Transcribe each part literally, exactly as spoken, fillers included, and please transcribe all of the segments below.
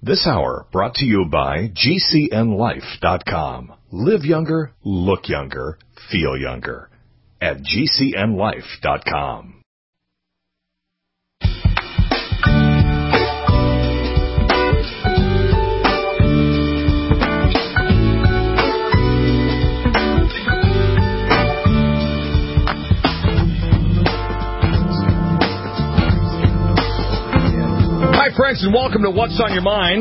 This hour brought to you by G C N life dot com. Live younger, look younger, feel younger at G C N life dot com. Hi, friends, and welcome to What's on Your Mind,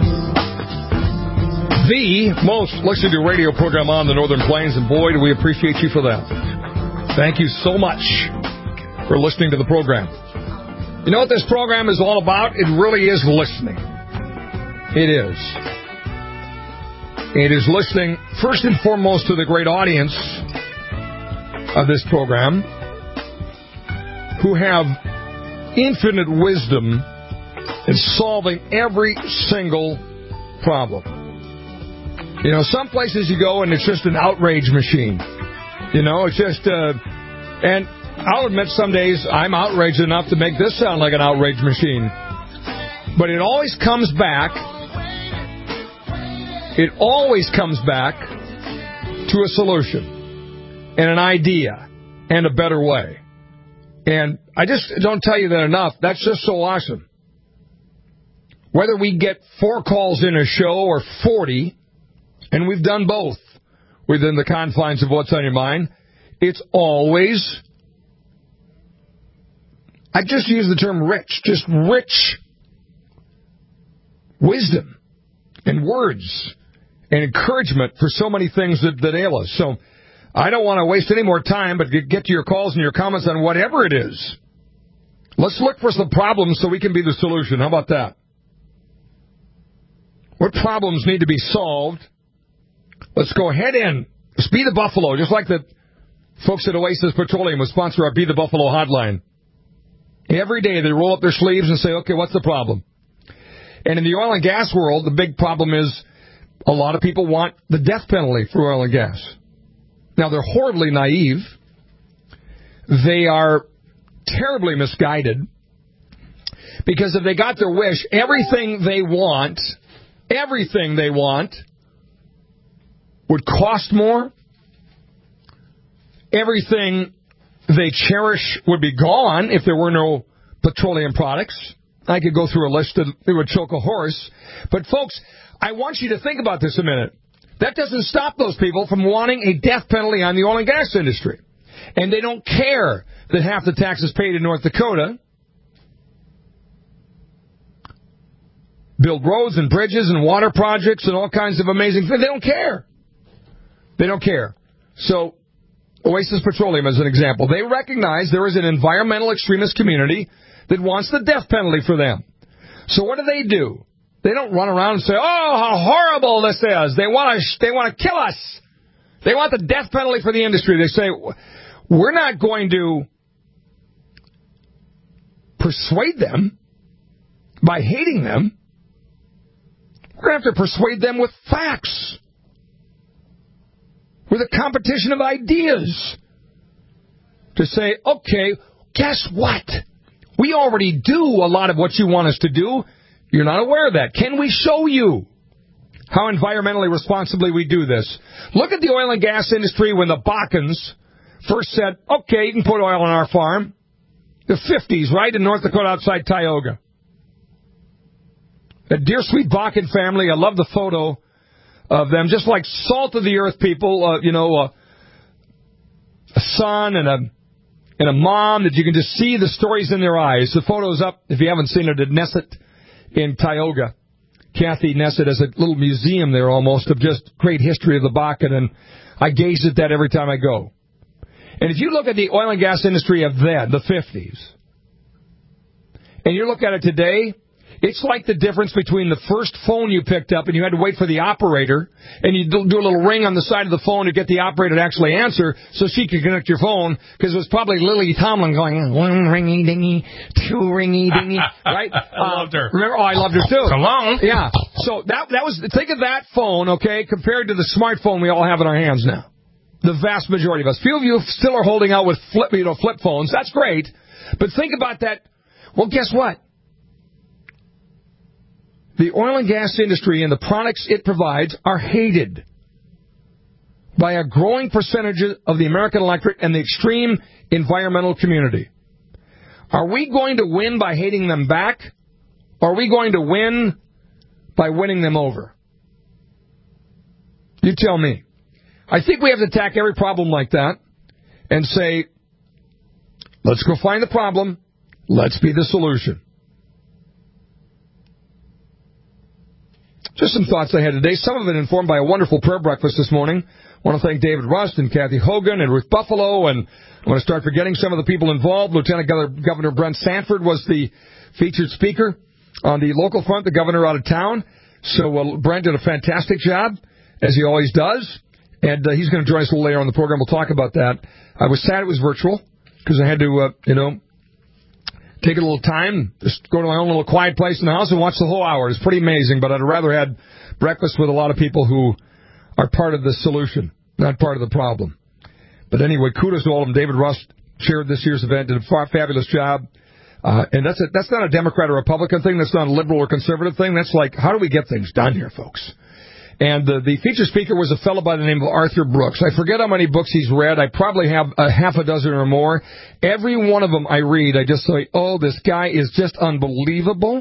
the most listened to radio program on the Northern Plains, and boy, do we appreciate you for that. Thank you so much for listening to the program. You know what this program is all about? It really is listening. It is. It is listening, first and foremost, to the great audience of this program who have infinite wisdom in solving every single problem. You know, some places you go and it's just an outrage machine. You know, it's just, uh, and I'll admit some days I'm outraged enough to make this sound like an outrage machine. But it always comes back, it always comes back to a solution and an idea and a better way. And I just don't tell you that enough. That's just so awesome. Whether we get four calls in a show or forty, and we've done both within the confines of What's on Your Mind, it's always, I just use the term rich, just rich wisdom and words and encouragement for so many things that, that ail us. So I don't want to waste any more time, but get to your calls and your comments on whatever it is. Let's look for some problems so we can be the solution. How about that? What problems need to be solved? Let's go ahead and let's be the Buffalo, just like the folks at Oasis Petroleum who sponsor our Be the Buffalo hotline. Every day they roll up their sleeves and say, okay, what's the problem? And in the oil and gas world, the big problem is a lot of people want the death penalty for oil and gas. Now, they're horribly naive. They are terribly misguided. Because if they got their wish, everything they want... Everything they want would cost more. Everything they cherish would be gone if there were no petroleum products. I could go through a list that it would choke a horse. But, folks, I want you to think about this a minute. That doesn't stop those people from wanting a death penalty on the oil and gas industry. And they don't care that half the taxes paid in North Dakota build roads and bridges and water projects and all kinds of amazing things. They don't care. They don't care. So, Oasis Petroleum as an example. They recognize there is an environmental extremist community that wants the death penalty for them. So what do they do? They don't run around and say, oh, how horrible this is. They want to they want to kill us. They want the death penalty for the industry. They say, we're not going to persuade them by hating them. We're going to have to persuade them with facts, with a competition of ideas, to say, okay, guess what? We already do a lot of what you want us to do. You're not aware of that. Can we show you how environmentally responsibly we do this? Look at the oil and gas industry when the Bakkens first said, okay, you can put oil on our farm. The fifties, right, in North Dakota outside Tioga. A dear sweet Bakken family. I love the photo of them, just like salt of the earth people. Uh, you know, uh, a son and a and a mom that you can just see the stories in their eyes. The photo's up if you haven't seen it at Nesset in Tioga. Kathy Nesset has a little museum there almost of just great history of the Bakken, and I gaze at that every time I go. And if you look at the oil and gas industry of then, the fifties, and you look at it today, it's like the difference between the first phone you picked up and you had to wait for the operator, and you do a little ring on the side of the phone to get the operator to actually answer so she could connect your phone, because it was probably Lily Tomlin going, one ringy dingy, two ringy dingy, right? I uh, loved her. Remember? Oh, I loved her too. So long. Yeah. So that that was, think of that phone, okay, compared to the smartphone we all have in our hands now. The vast majority of us. Few of you still are holding out with flip, you know, flip phones. That's great. But think about that. Well, guess what? the oil and gas industry and the products it provides are hated by a growing percentage of the American electorate and the extreme environmental community. Are we going to win by hating them back, or are we going to win by winning them over? You tell me. I think we have to attack every problem like that and say, let's go find the problem, let's be the solution. Just some thoughts I had today, some of it informed by a wonderful prayer breakfast this morning. I want to thank David Rust and Kathy Hogan and Ruth Buffalo, and I want to start forgetting some of the people involved. Lieutenant Governor Brent Sanford was the featured speaker on the local front, the governor out of town. So uh, Brent did a fantastic job, as he always does, and uh, he's going to join us a little later on the program. We'll talk about that. I was sad it was virtual because I had to, uh, you know, take a little time, just go to my own little quiet place in the house and watch the whole hour. It's pretty amazing, but I'd rather had breakfast with a lot of people who are part of the solution, not part of the problem. But anyway, kudos to all of them. David Rust chaired this year's event, did a far, fabulous job. Uh, and that's a, that's not a Democrat or Republican thing. That's not a liberal or conservative thing. That's like, how do we get things done here, folks? And uh, the featured speaker was a fellow by the name of Arthur Brooks. I forget how many books he's read. I probably have a half a dozen or more. Every one of them I read, I just say, oh, this guy is just unbelievable.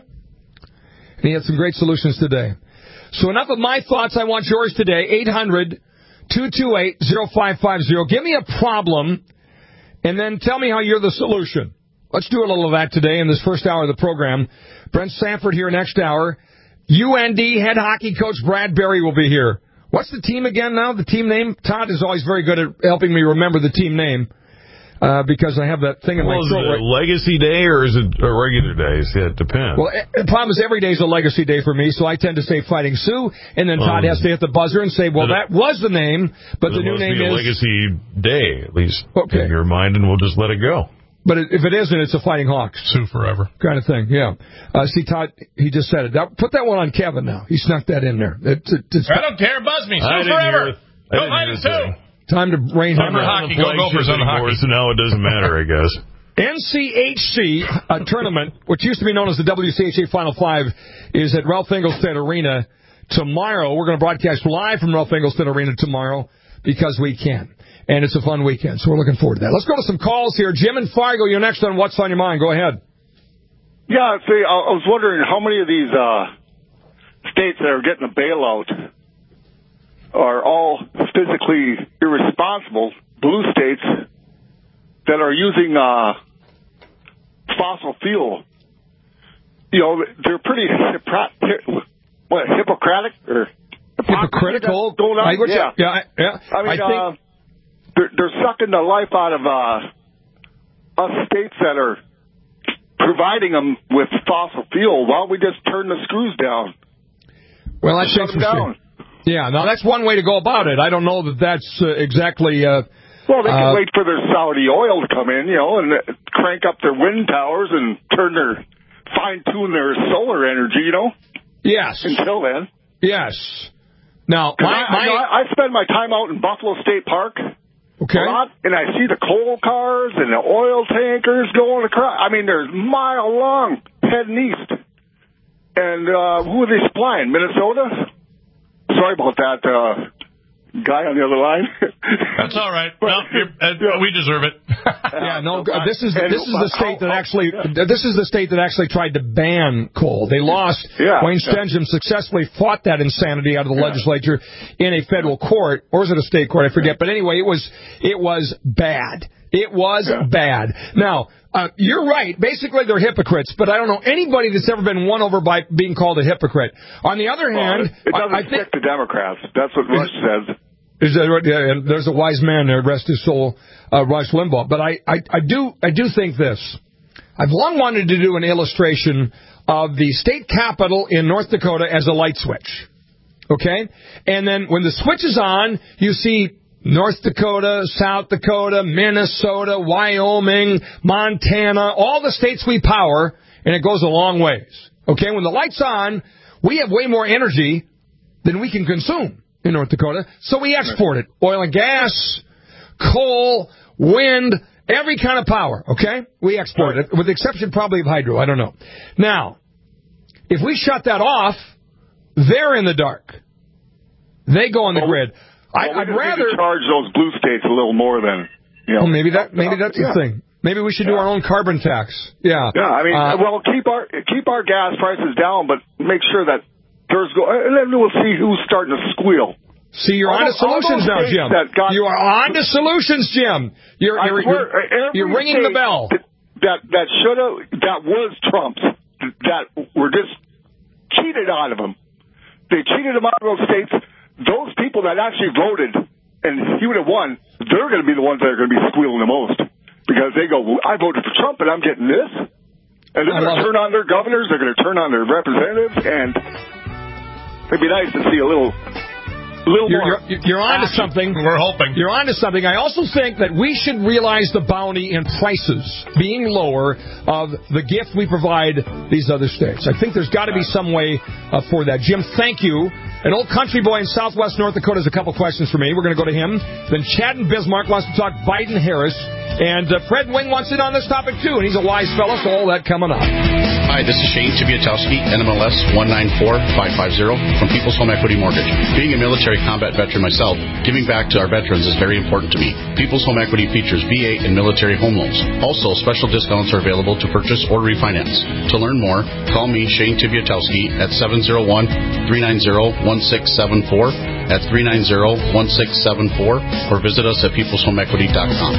And he had some great solutions today. So enough of my thoughts. I want yours today. eight hundred, two two eight, oh five five oh. Give me a problem, and then tell me how you're the solution. Let's do a little of that today in this first hour of the program. Brent Sanford here next hour. U N D head hockey coach Brad Berry will be here. What's the team again now? The team name? Todd is always very good at helping me remember the team name. Uh, because I have that thing in well, my throat. Is it a legacy day or is it a regular day? Yeah, it depends. Well, the problem is every day is a legacy day for me, so I tend to say Fighting Sioux, and then Todd um, has to hit the buzzer and say, well, that was the name, but the new name be a is... legacy day, at least okay. in your mind, and we'll just let it go. But if it isn't, it's a Fighting Hawks. Sioux forever. Kind of thing, yeah. Uh, see, Todd, he just said it. Now, put that one on Kevin now. He snuck that in there. It's, it's, I don't care. Buzz me. Sioux forever. Go Fighting Sioux. Time to rain him. Hockey, go Gophers on the hockey. So now it doesn't matter, I guess. N C H C uh, tournament, which used to be known as the W C H A Final Five, is at Ralph Engelstad Arena tomorrow. We're going to broadcast live from Ralph Engelstad Arena tomorrow because we can. And it's a fun weekend, so we're looking forward to that. Let's go to some calls here. Jim and Fargo, you're next on What's on Your Mind. Go ahead. Yeah, see, I was wondering how many of these uh, states that are getting a bailout are all physically irresponsible blue states that are using uh, fossil fuel. You know, they're pretty hypocr- what, hypocritic or hypocritical. Going on? Language? Yeah, yeah. yeah. I mean, I think uh, they're, they're sucking the life out of uh, us states that are providing them with fossil fuel. Why don't we just turn the screws down? Well, that shut them down. Yeah, now that's one way to go about it. I don't know that that's uh, exactly... Uh, well, they can uh, wait for their Saudi oil to come in, you know, and uh, crank up their wind towers and turn their... fine-tune their solar energy, you know? Yes. Until then. Yes. Now, my, I, my... I, know, I spend my time out in Buffalo State Park. Okay. A lot, and I see the coal cars and the oil tankers going across. I mean, there's mile long heading east. And uh, who are they supplying? Minnesota? Sorry about that, uh, guy on the other line. That's all right. Well, uh, we deserve it. yeah, no. This is this is the state that actually this is the state that actually tried to ban coal. They lost. Yeah, Wayne yeah. Stensham successfully fought that insanity out of the yeah. legislature in a federal court, or is it a state court? I forget. But anyway, it was it was bad. It was yeah. bad. Now, uh, you're right. Basically, they're hypocrites, but I don't know anybody that's ever been won over by being called a hypocrite. On the other well, hand, it doesn't I, I stick think to Democrats. That's what Rush says. Is that right? Yeah, and there's a wise man there, rest his soul, uh, Rush Limbaugh. But I, I, I do, I do think this. I've long wanted to do an illustration of the state capitol in North Dakota as a light switch. Okay, and then when the switch is on, you see North Dakota, South Dakota, Minnesota, Wyoming, Montana, all the states we power, and it goes a long ways. Okay, when the light's on, we have way more energy than we can consume in North Dakota, so we export it. Oil and gas, coal, wind, every kind of power, okay? We export it, with the exception probably of hydro, I don't know. Now, If we shut that off, they're in the dark. They go on the well, grid. I, well, I'd rather charge those blue states a little more than you know. Well, maybe that maybe that's yeah. the thing. Maybe we should yeah. do our own carbon tax. Yeah. Yeah. I mean, uh, well, keep our keep our gas prices down, but make sure that there's go, and then we'll see who's starting to squeal. See, you're on to solutions now, Jim. Got, you are on to solutions, Jim. You're you're, swear, you're, you're ringing the bell. That that should have that was Trump's. That were just cheated out of him. They cheated him out of those states. Those people that actually voted and he would have won, they're going to be the ones that are going to be squealing the most because they go, well, I voted for Trump and I'm getting this. And they're going to turn it. on their governors. They're going to turn on their representatives, and it'd be nice to see a little. Little you're, more you're, you're on to something. We're hoping. You're on to something. I also think that we should realize the bounty in prices being lower of the gift we provide these other states. I think there's got to be some way uh, for that. Jim, thank you. An old country boy in southwest North Dakota has a couple questions for me. We're going to go to him. Then Chad in Bismarck wants to talk Biden-Harris. And uh, Fred Wing wants in on this topic, too. And he's a wise fellow, so all that coming up. Hi, this is Shane Tibiatowski, N M L S one nine four five five zero from People's Home Equity Mortgage. Being a military combat veteran myself, giving back to our veterans is very important to me. People's Home Equity features V A and military home loans. Also, special discounts are available to purchase or refinance. To learn more, call me, Shane Tibiatowski, at seven zero one, three nine zero, one six seven four, at three nine zero, one six seven four, or visit us at peoples home equity dot com.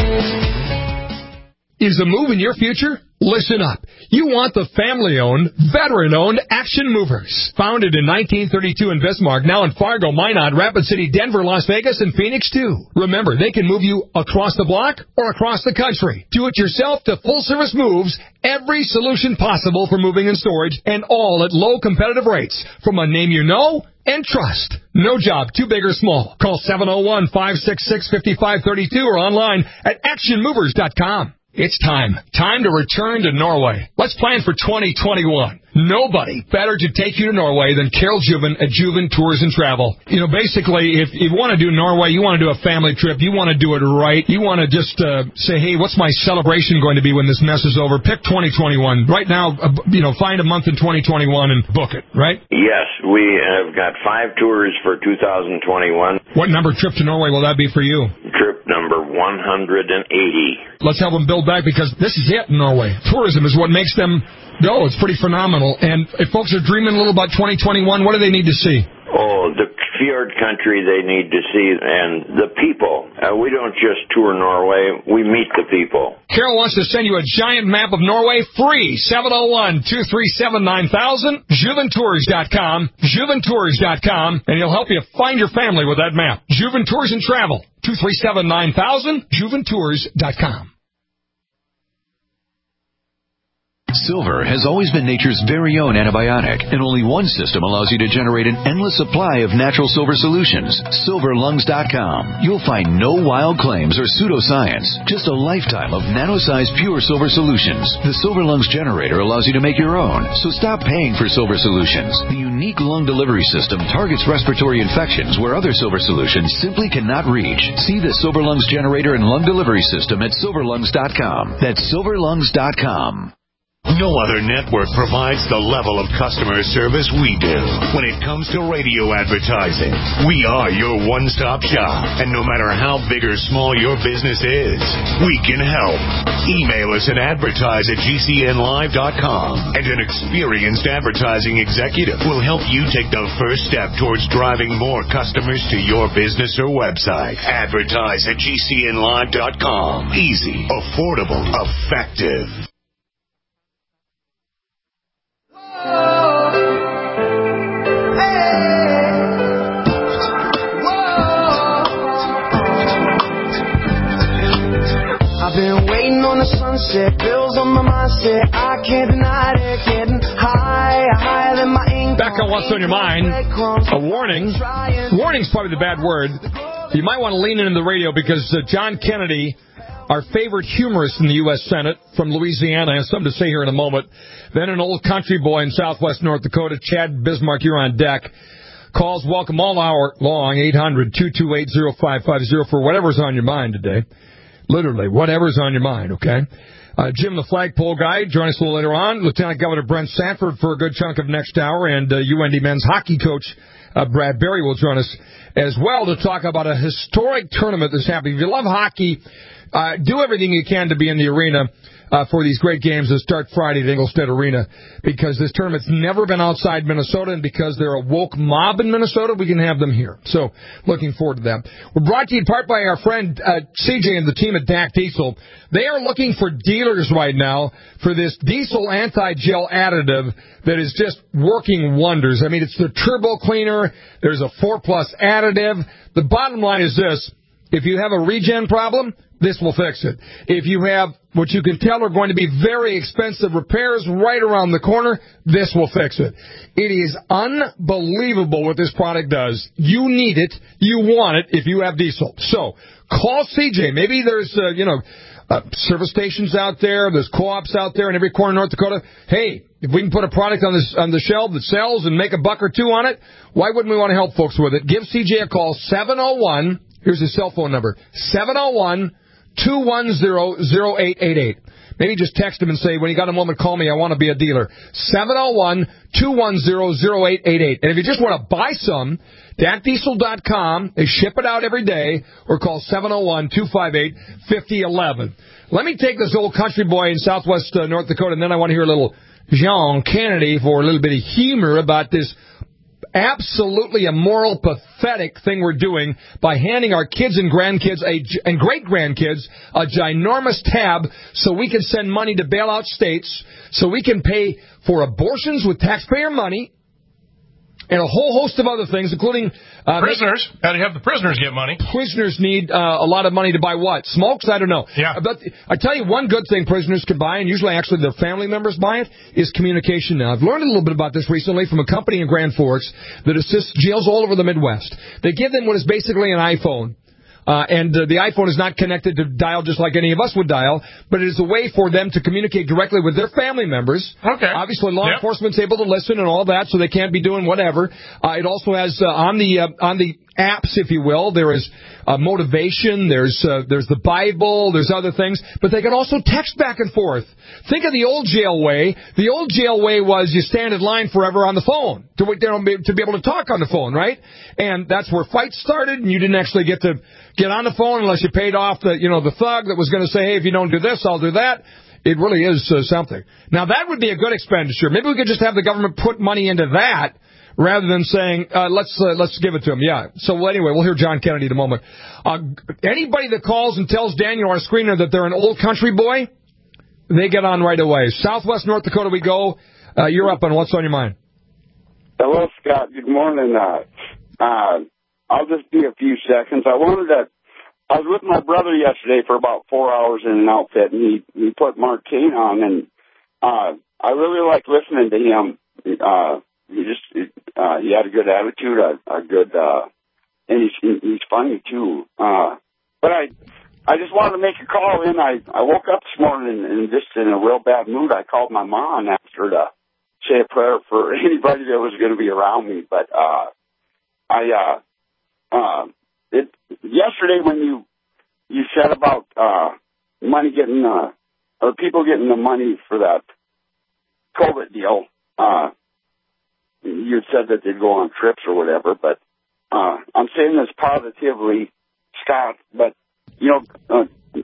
Is a move in your future? Listen up. You want the family-owned, veteran-owned Action Movers. Founded in nineteen thirty-two in Bismarck, now in Fargo, Minot, Rapid City, Denver, Las Vegas, and Phoenix, too. Remember, they can move you across the block or across the country. Do-it-yourself to full-service moves, every solution possible for moving and storage, and all at low competitive rates from a name you know and trust. No job too big or small. Call seven oh one, five six six, five five three two or online at action movers dot com. It's time. Time to return to Norway. Let's plan for twenty twenty-one. Nobody better to take you to Norway than Carol Juven at Juven Tours and Travel. You know, basically, if you want to do Norway, you want to do a family trip, you want to do it right, you want to just uh, say, hey, what's my celebration going to be when this mess is over? Pick twenty twenty-one. Right now, uh, you know, find a month in twenty twenty-one and book it, right? Yes, we have got five tours for two thousand twenty-one. What number trip to Norway will that be for you? Trip number one hundred eighty. Let's help them build back because this is it in Norway. Tourism is what makes them go. It's pretty phenomenal. And if folks are dreaming a little about twenty twenty-one, what do they need to see? Oh, the fjord country they need to see, and the people. Uh, we don't just tour Norway, we meet the people. Carol wants to send you a giant map of Norway free. seven oh one, two three seven, nine thousand, juven tours dot com, juven tours dot com, and he'll help you find your family with that map. Juven Tours and Travel, two three seven, nine thousand, juven tours dot com. Silver has always been nature's very own antibiotic, and only one system allows you to generate an endless supply of natural silver solutions. silver lungs dot com. You'll find no wild claims or pseudoscience, just a lifetime of nano-sized pure silver solutions. The Silver Lungs generator allows you to make your own, so stop paying for silver solutions. The unique lung delivery system targets respiratory infections where other silver solutions simply cannot reach. See the Silver Lungs generator and lung delivery system at silver lungs dot com. That's silver lungs dot com. No other network provides the level of customer service we do. When it comes to radio advertising, we are your one-stop shop. And no matter how big or small your business is, we can help. Email us at advertise at g c n live dot com. And an experienced advertising executive will help you take the first step towards driving more customers to your business or website. Advertise at g c n live dot com. Easy, affordable, effective. I've been waiting on the sunset, bills on my mindset, I can't deny it, getting high, higher than my income. Back on What's on Your Mind, a warning. Warning's probably the bad word. You might want to lean into the radio because uh, John Kennedy, our favorite humorist in the U S Senate from Louisiana, has something to say here in a moment. Then an old country boy in southwest North Dakota, Chad Bismarck, you're on deck. Calls welcome all hour long, eight hundred, two two eight, oh five five oh for whatever's on your mind today. Literally, whatever's on your mind, okay? Uh, Jim, the flagpole guy, join us a little later on. Lieutenant Governor Brent Sanford for a good chunk of next hour, and uh, U N D men's hockey coach uh, Brad Berry will join us as well to talk about a historic tournament that's happening. If you love hockey, uh, do everything you can to be in the arena uh, for these great games that start Friday at Ingolstadt Arena, because this tournament's never been outside Minnesota, and because they're a woke mob in Minnesota, we can have them here. So, looking forward to that. We're brought to you in part by our friend uh, C J and the team at D A C Diesel. They are looking for dealers right now for this diesel anti-gel additive that is just working wonders. I mean, it's the turbo cleaner. There's a four plus additive. The bottom line is this. If you have a regen problem, this will fix it. If you have what you can tell are going to be very expensive repairs right around the corner, this will fix it. It is unbelievable what this product does. You need it. You want it if you have diesel. So call C J. Maybe there's, uh, you know, uh, service stations out there. There's co-ops out there in every corner of North Dakota. Hey, if we can put a product on, this, on the shelf that sells and make a buck or two on it, why wouldn't we want to help folks with it? Give C J a call, seven oh one. Here's his cell phone number, seven oh one, two one zero, zero eight eight eight. Maybe just text him and say, when you got a moment, call me. I want to be a dealer. seven oh one, two one zero, zero eight eight eight. And if you just want to buy some, D A C diesel dot com. They ship it out every day, or call seven oh one, two five eight, five oh one one. Let me take this old country boy in southwest uh, North Dakota, and then I want to hear a little John Kennedy for a little bit of humor about this absolutely immoral, pathetic thing we're doing by handing our kids and grandkids a, and great-grandkids a ginormous tab so we can send money to bail out states, so we can pay for abortions with taxpayer money, and a whole host of other things, including... Uh, prisoners. How do you have the prisoners get money? Prisoners need uh, a lot of money to buy what? Smokes? I don't know. Yeah. But I tell you, one good thing prisoners can buy, and usually actually their family members buy it, is communication now. I've learned a little bit about this recently from a company in Grand Forks that assists jails all over the Midwest. They give them what is basically an iPhone. Uh, and uh, the iPhone is not connected to dial just like any of us would dial, but it is a way for them to communicate directly with their family members. Okay. Obviously, law yep. enforcement's able to listen and all that, so they can't be doing whatever. Uh, it also has uh, on the uh, on the apps, if you will, there is uh, motivation, there's uh, there's the Bible, there's other things, but they can also text back and forth. Think of the old jail way. The old jail way was you stand in line forever on the phone to to be able to talk on the phone, right? And that's where fights started, and you didn't actually get to get on the phone unless you paid off the, you know, the thug that was going to say, hey, if you don't do this, I'll do that. It really is uh, something. Now, that would be a good expenditure. Maybe we could just have the government put money into that rather than saying, uh, let's uh, let's give it to them. Yeah. So, well, anyway, we'll hear John Kennedy in a moment. Uh, anybody that calls and tells Daniel, our screener, that they're an old country boy, they get on right away. Southwest North Dakota we go. Uh, you're up on what's on your mind. Hello, Scott. Good morning. Uh, uh, I'll just be a few seconds. I wanted to, I was with my brother yesterday for about four hours in an outfit, and he, he put Mark Kane on, and uh, I really like listening to him. Uh, he just, uh, he had a good attitude, a, a good, uh, and he's, he's funny too. Uh, but I, I just wanted to make a call in. I, I woke up this morning and just in a real bad mood. I called my mom and asked her to say a prayer for anybody that was going to be around me, but, uh, I, uh, Uh, it, yesterday when you, you said about, uh, money getting, uh, or people getting the money for that COVID deal, uh, you said that they'd go on trips or whatever, but, uh, I'm saying this positively, Scott, but, you know, uh,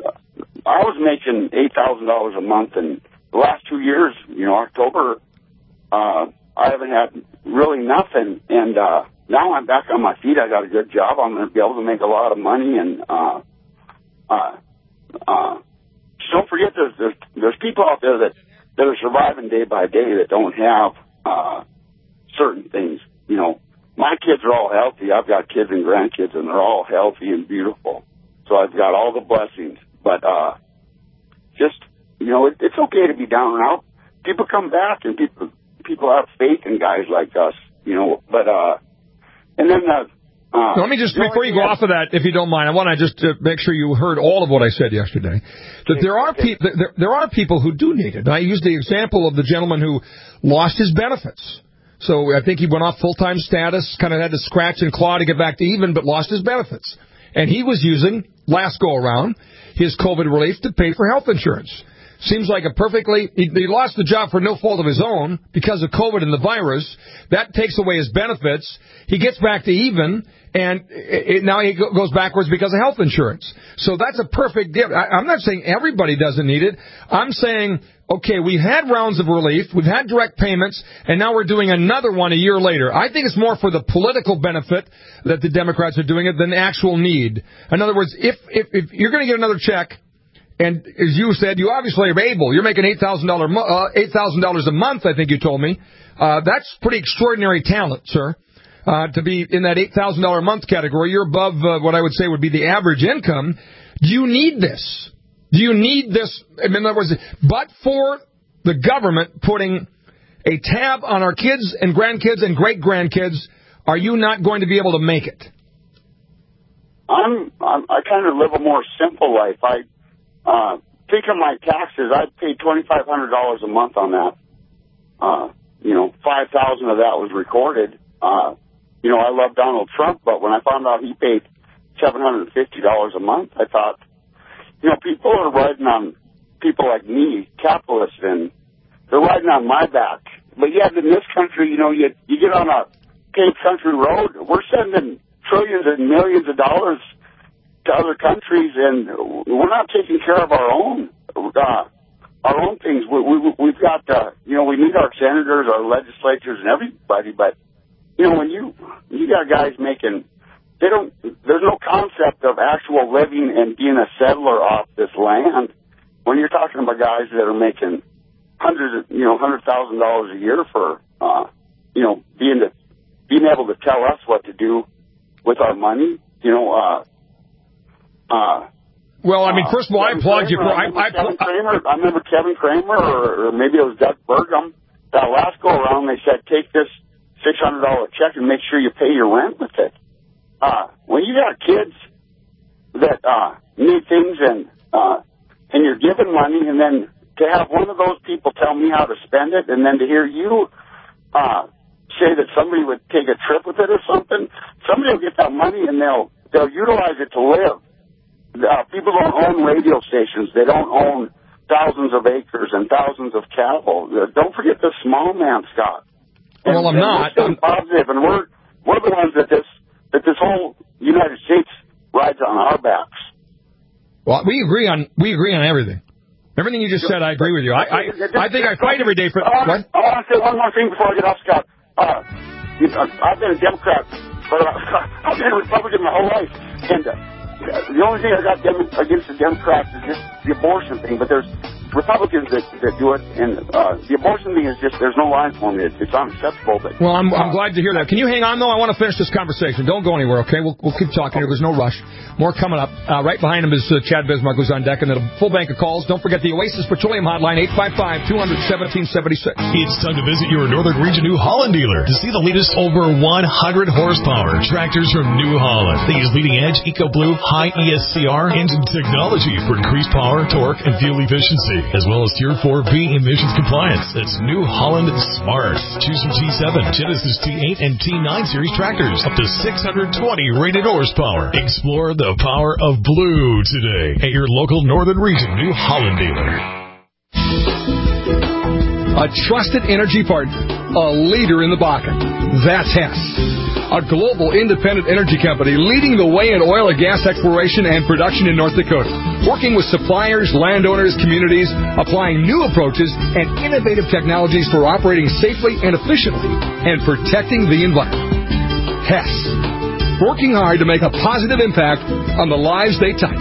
I was making eight thousand dollars a month, and the last two years, you know, October, uh, I haven't had really nothing, and, uh, now I'm back on my feet. I got a good job. I'm going to be able to make a lot of money. And uh, uh, uh, don't forget, there's, there's there's people out there that, that are surviving day by day that don't have uh, certain things. You know, my kids are all healthy. I've got kids and grandkids, and they're all healthy and beautiful. So I've got all the blessings. But uh, just, you know, it, it's okay to be down and out. People come back, and people people have faith in guys like us. You know, but. Uh, And then, uh, uh, let me just, before you go off of that, if you don't mind, I want to just uh, make sure you heard all of what I said yesterday. That there are people, there, there are people who do need it. I used the example of the gentleman who lost his benefits. So I think he went off full-time status, kind of had to scratch and claw to get back to even, but lost his benefits. And he was using, last go-around, his COVID relief to pay for health insurance. seems like a perfectly... He, he lost the job for no fault of his own because of COVID and the virus. That takes away his benefits. He gets back to even, and it, now he goes backwards because of health insurance. So that's a perfect gift. I, I'm not saying everybody doesn't need it. I'm saying, okay, we've had rounds of relief, we've had direct payments, and now we're doing another one a year later. I think it's more for the political benefit that the Democrats are doing it than the actual need. In other words, if, if, if you're going to get another check, and as you said, you obviously are able. You're making eight thousand dollars uh, eight thousand dollars a month, I think you told me. Uh, that's pretty extraordinary talent, sir. Uh, to be in that eight thousand dollars a month category, you're above uh, what I would say would be the average income. Do you need this? Do you need this? I mean, in other words, but for the government putting a tab on our kids and grandkids and great-grandkids, are you not going to be able to make it? I'm, I'm I kind of live a more simple life. I uh, think of my taxes. I paid twenty-five hundred dollars a month on that. Uh, you know, five thousand dollars of that was recorded. Uh, you know, I love Donald Trump, but when I found out he paid seven hundred fifty dollars a month, I thought, you know, people are riding on people like me, capitalists, and they're riding on my back. But yet in this country, you know, you, you get on a paved country road, we're sending trillions and millions of dollars to other countries, and we're not taking care of our own uh, our own things. We, we, we've got, uh, you know, we need our senators, our legislatures, and everybody, but, you know, when you, you got guys making... They don't. There's no concept of actual living and being a settler off this land. When you're talking about guys that are making hundreds, of, you know, hundred thousand dollars a year for, uh, you know, being the, being able to tell us what to do with our money, you know. Uh, uh, well, I mean, first of all, I applaud you for. I, I, Kevin Kramer, I remember Kevin Kramer, or, or maybe it was Doug Burgum. That last go around, they said, take this six hundred dollar check and make sure you pay your rent with it. Uh, when you got kids that, uh, need things and, uh, and you're giving money, and then to have one of those people tell me how to spend it, and then to hear you, uh, say that somebody would take a trip with it or something, somebody will get that money and they'll, they'll utilize it to live. Uh, people don't own radio stations. They don't own thousands of acres and thousands of cattle. Uh, don't forget the small man, Scott. And, well, I'm not. We're positive, and we're, we're the ones that this, that this whole United States rides on our backs. Well, we agree on we agree on everything. Everything you just said, I agree with you. I I, I think I fight every day for... I want, I want to say one more thing before I get off, Scott. Uh, you know, I've been a Democrat, but uh, I've been a Republican my whole life. And uh, the only thing I got dem- against the Democrats is just the abortion thing, but there's Republicans that, that do it, and uh, the abortion thing is just, there's no line for me. It's, it's unacceptable. But, well, I'm, I'm glad to hear that. Can you hang on, though? I want to finish this conversation. Don't go anywhere, okay? We'll, we'll keep talking here. There's no rush. More coming up. Uh, right behind him is uh, Chad Bismarck, who's on deck, and then a full bank of calls. Don't forget the Oasis Petroleum Hotline, eight five five, two hundred, seventeen seventy-six. It's time to visit your Northern Region New Holland dealer to see the latest over one hundred horsepower tractors from New Holland. They use leading-edge EcoBlue high E S C R engine technology for increased power, torque, and fuel efficiency, as well as Tier four B emissions compliance. It's New Holland Smart. Choose from T seven, Genesis T eight, and T nine series tractors, up to six hundred twenty rated horsepower. Explore the power of blue today at your local Northern Region New Holland dealer. A trusted energy partner, a leader in the Bakken. That's Hess, a global independent energy company leading the way in oil and gas exploration and production in North Dakota, working with suppliers, landowners, communities, applying new approaches and innovative technologies for operating safely and efficiently and protecting the environment. Hess, working hard to make a positive impact on the lives they touch.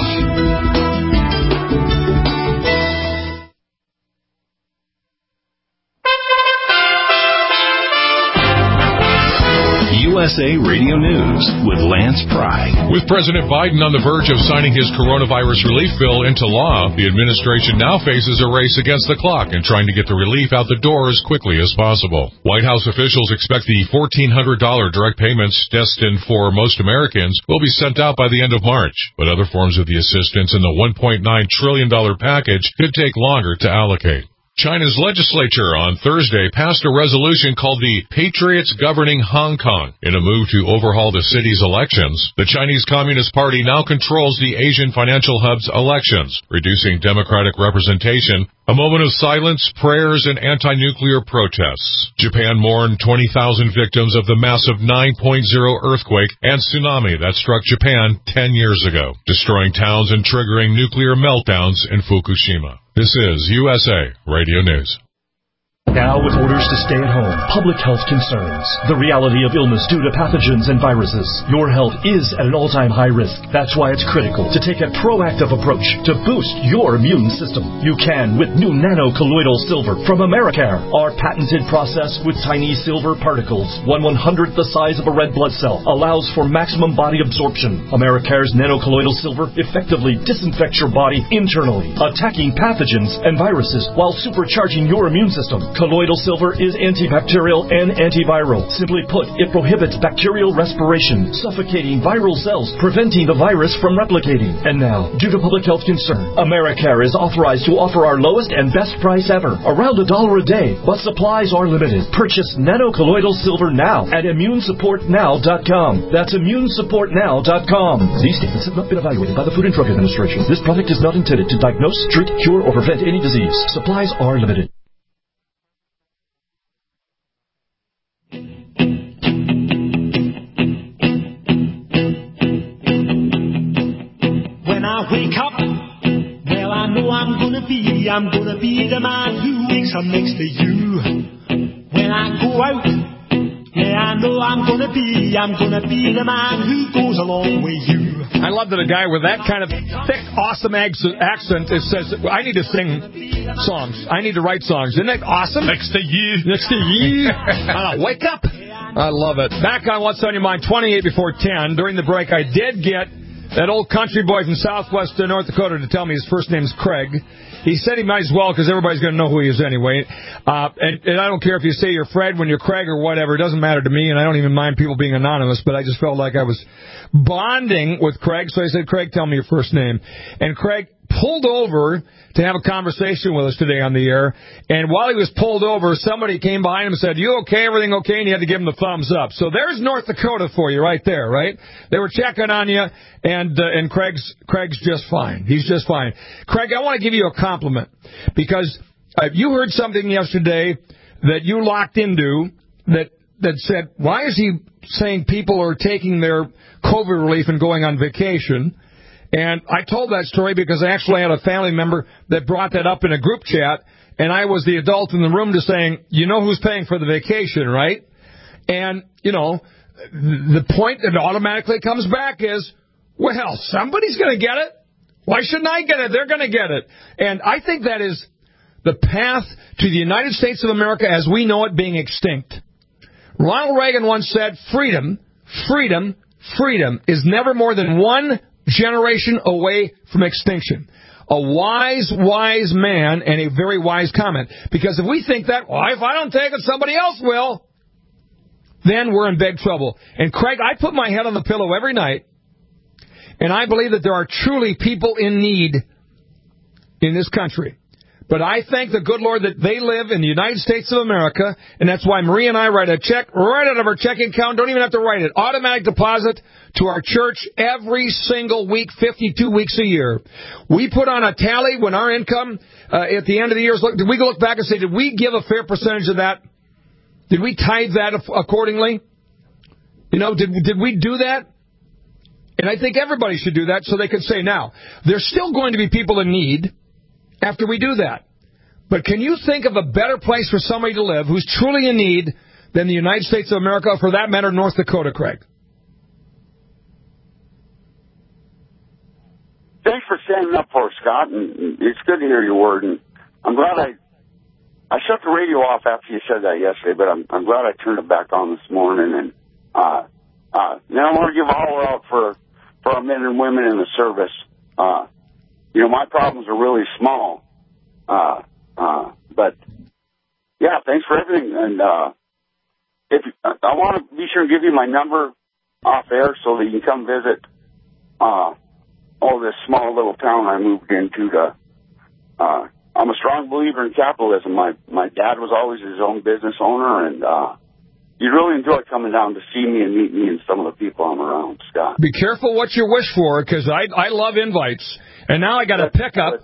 U S A Radio News with Lance Pry. With President Biden on the verge of signing his coronavirus relief bill into law, the administration now faces a race against the clock in trying to get the relief out the door as quickly as possible. White House officials expect the fourteen hundred dollars direct payments destined for most Americans will be sent out by the end of March, but other forms of the assistance in the one point nine trillion dollars package could take longer to allocate. China's legislature on Thursday passed a resolution called the Patriots Governing Hong Kong. In a move to overhaul the city's elections, the Chinese Communist Party now controls the Asian financial hub's elections, reducing Democratic representation A moment of silence, prayers, and anti-nuclear protests. Japan mourned twenty thousand victims of the massive nine point oh earthquake and tsunami that struck Japan ten years ago, destroying towns and triggering nuclear meltdowns in Fukushima. This is U S A Radio News. Now with orders to stay at home, public health concerns, the reality of illness due to pathogens and viruses, your health is at an all-time high risk. That's why it's critical to take a proactive approach to boost your immune system. You can with new nano-colloidal silver from Americare. Our patented process with tiny silver particles, one one-hundredth the size of a red blood cell, allows for maximum body absorption. Americare's nano-colloidal silver effectively disinfects your body internally, attacking pathogens and viruses while supercharging your immune system. Colloidal silver is antibacterial and antiviral. Simply put, it prohibits bacterial respiration, suffocating viral cells, preventing the virus from replicating. And now, due to public health concern, Americare is authorized to offer our lowest and best price ever, around a dollar a day, but supplies are limited. Purchase nano-colloidal silver now at immune support now dot com. That's immune support now dot com. These statements have not been evaluated by the Food and Drug Administration. This product is not intended to diagnose, treat, cure, or prevent any disease. Supplies are limited. Wake up, well I know I'm gonna be, I'm gonna be the man who wakes up next to you. When I go out, yeah I know I'm gonna be, I'm gonna be the man who goes along with you. I love that a guy with that kind of thick, awesome accent it says, I need to sing songs, I need to write songs. Isn't that awesome? Next to you. Next to you. uh, wake up. I love it. Back on What's on Your Mind, twenty-eight before ten. During the break, I did get that old country boy from southwest North Dakota to tell me his first name's Craig. He said he might as well because everybody's going to know who he is anyway. Uh, and, and I don't care if you say you're Fred when you're Craig or whatever. It doesn't matter to me, and I don't even mind people being anonymous, but I just felt like I was bonding with Craig, so I said, Craig, tell me your first name. And Craig pulled over to have a conversation with us today on the air, and while he was pulled over, somebody came behind him and said, you okay, everything okay? And he had to give him the thumbs up. So there's North Dakota for you right there, right? They were checking on you, and uh, and Craig's Craig's just fine. He's just fine. Craig, I want to give you a compliment, because uh, you heard something yesterday that you locked into that that said, why is he saying people are taking their COVID relief and going on vacation? And I told that story because I actually had a family member that brought that up in a group chat, and I was the adult in the room just saying, you know who's paying for the vacation, right? And, you know, the point that automatically comes back is, well, somebody's going to get it. Why shouldn't I get it? They're going to get it. And I think that is the path to the United States of America as we know it being extinct. Ronald Reagan once said, freedom, freedom, freedom is never more than one generation away from extinction. A wise, wise man and a very wise comment. Because if we think that, well, if I don't take it, somebody else will, then we're in big trouble. And Craig, I put my head on the pillow every night, and I believe that there are truly people in need in this country. But I thank the good Lord that they live in the United States of America, and that's why Marie and I write a check right out of our checking account. Don't even have to write it. Automatic deposit to our church every single week, fifty-two weeks a year. We put on a tally when our income uh, at the end of the year is look. Did we look back and say, did we give a fair percentage of that? Did we tithe that accordingly? You know, did did we do that? And I think everybody should do that so they can say, now, there's still going to be people in need after we do that. But can you think of a better place for somebody to live who's truly in need than the United States of America, or for that matter, North Dakota, Craig? Thanks for standing up for us, Scott, and it's good to hear your word. And I'm glad I I shut the radio off after you said that yesterday, but I'm I'm glad I turned it back on this morning. And uh, uh, then I want to give a holler out for for our men and women in the service. Uh, you know, my problems are really small, uh, uh, but yeah, thanks for everything. And uh, if I want to be sure and give you my number off air so that you can come visit. Uh, Oh, this small little town I moved into. To, uh, I'm a strong believer in capitalism. My my dad was always his own business owner, and uh, you'd really enjoy coming down to see me and meet me and some of the people I'm around, Scott. Be careful what you wish for, because I I love invites. And now I got a pickup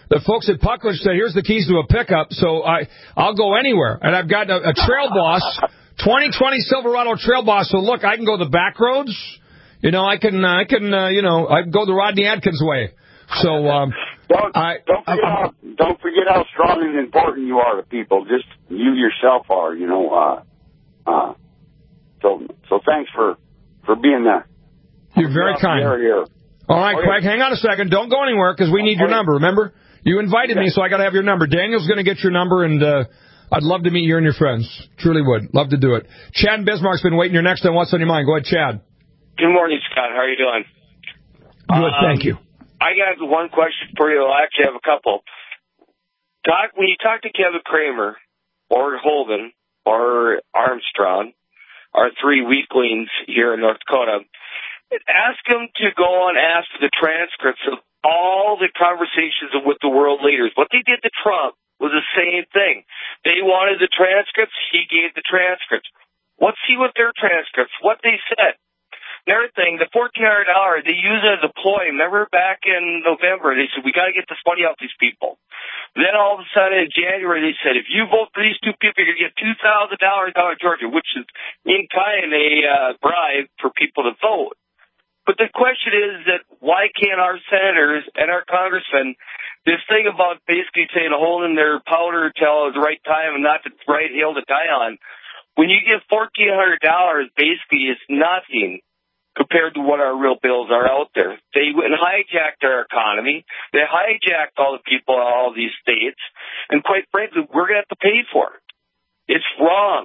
the folks at Puckledge said, here's the keys to a pickup, so I, I'll go anywhere. And I've got a, a Trail Boss, twenty twenty Silverado Trail Boss, so look, I can go the back roads. You know, I can, I can, uh, you know, I can go the Rodney Adkins way. So, um, don't, I, don't, forget I, how, don't forget how strong and important you are to people. Just you yourself are, you know. Uh, uh, so, so thanks for, for being there. You're very kind. Here, here. All right, oh, Craig, yeah. hang on a second. Don't go anywhere because we need your number, remember? You invited me, so I got to have your number. Daniel's going to get your number, and uh, I'd love to meet you and your friends. Truly would. Love to do it. Chad in Bismarck's been waiting. You're next on What's on Your Mind. Go ahead, Chad. Good morning, Scott. How are you doing? Good, um, thank you. I got one question for you. I actually have a couple. Talk, when you talk to Kevin Kramer or Holden or Armstrong, our three weaklings here in North Dakota, ask them to go and ask for the transcripts of all the conversations with the world leaders. What they did to Trump was the same thing. They wanted the transcripts. He gave the transcripts. Let's see what their transcripts, what they said. Another thing, the fourteen hundred dollars, they use it as a ploy. Remember back in November, they said, we got to get this money out these people. Then all of a sudden in January, they said, if you vote for these two people, you're going to get two thousand dollars out of Georgia, which is in kind a uh, bribe for people to vote. But the question is that why can't our senators and our congressmen, this thing about basically saying holding their powder till the right time and not the right hill to die on, when you get fourteen hundred dollars, basically it's nothing compared to what our real bills are out there. They went and hijacked our economy. They hijacked all the people in all these states. And quite frankly, we're going to have to pay for it. It's wrong.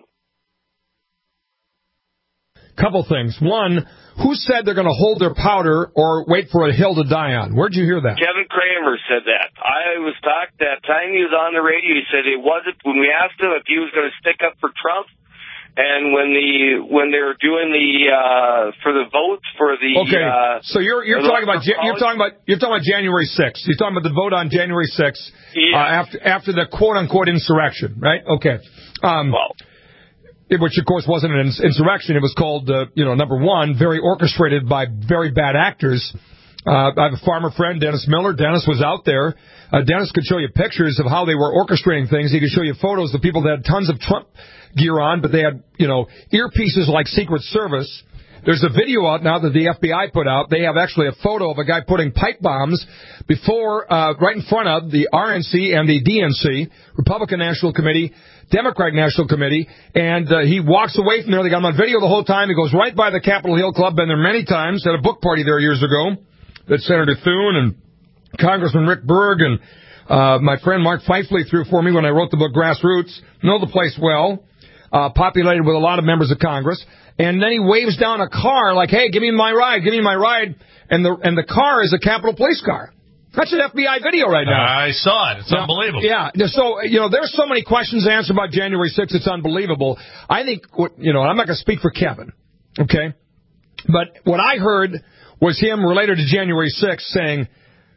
Couple things. One, who said they're going to hold their powder or wait for a hill to die on? Where'd you hear that? Kevin Kramer said that. I was talked that time he was on the radio. He said it wasn't, when we asked him if he was going to stick up for Trump, and when the when they were doing the uh, for the votes for the okay, uh, so you're you're talking about you're talking about you're talking about January sixth. You're talking about the vote on January sixth yeah. uh, after after the quote unquote insurrection, right? Okay. Um, well, it, which of course wasn't an ins- insurrection. It was called uh, you know number one, very orchestrated by very bad actors. Uh, I have a farmer friend, Dennis Miller. Dennis was out there. Uh, Dennis could show you pictures of how they were orchestrating things. He could show you photos of people that had tons of Trump gear on, but they had, you know, earpieces like Secret Service. There's a video out now that the F B I put out. They have actually a photo of a guy putting pipe bombs before, uh, right in front of the R N C and the D N C, Republican National Committee, Democratic National Committee, and uh, he walks away from there. They got him on video the whole time. He goes right by the Capitol Hill Club. Been there many times. Had a book party there years ago that Senator Thune and Congressman Rick Berg and uh, my friend Mark Feifley threw for me when I wrote the book Grassroots. Know the place well. Uh, populated with a lot of members of Congress. And then he waves down a car like, hey, give me my ride, give me my ride. And the and the car is a Capitol Police car. That's an F B I video right now. I saw it. It's now, unbelievable. Yeah. So, you know, there's so many questions to answer about January sixth. It's unbelievable. I think, you know, I'm not going to speak for Kevin, okay? But what I heard was him related to January sixth saying,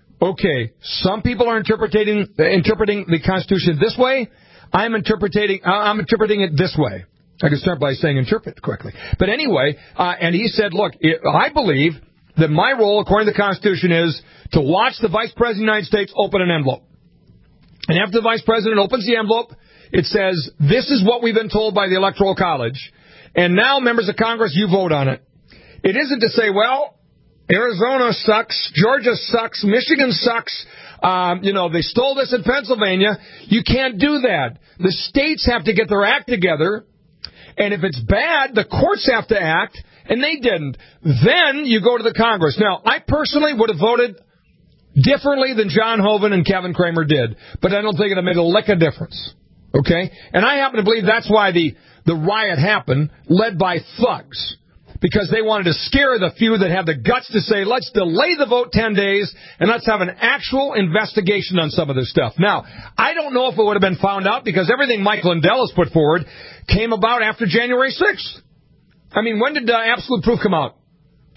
okay, some people are interpreting interpreting the Constitution this way. I'm interpreting I'm interpreting it this way. I can start by saying interpret correctly. But anyway, uh, and he said, look, it, I believe that my role, according to the Constitution, is to watch the Vice President of the United States open an envelope. And after the Vice President opens the envelope, it says, this is what we've been told by the Electoral College. And now, members of Congress, you vote on it. It isn't to say, well, Arizona sucks, Georgia sucks, Michigan sucks. Um, you know, they stole this in Pennsylvania. You can't do that. The states have to get their act together. And if it's bad, the courts have to act. And they didn't. Then you go to the Congress. Now, I personally would have voted differently than John Hoeven and Kevin Kramer did. But I don't think it would have made a lick of difference. Okay? And I happen to believe that's why the, the riot happened, led by thugs. Because they wanted to scare the few that have the guts to say, let's delay the vote ten days and let's have an actual investigation on some of this stuff. Now, I don't know if it would have been found out because everything Mike Lindell has put forward came about after January sixth. I mean, when did uh, Absolute Proof come out?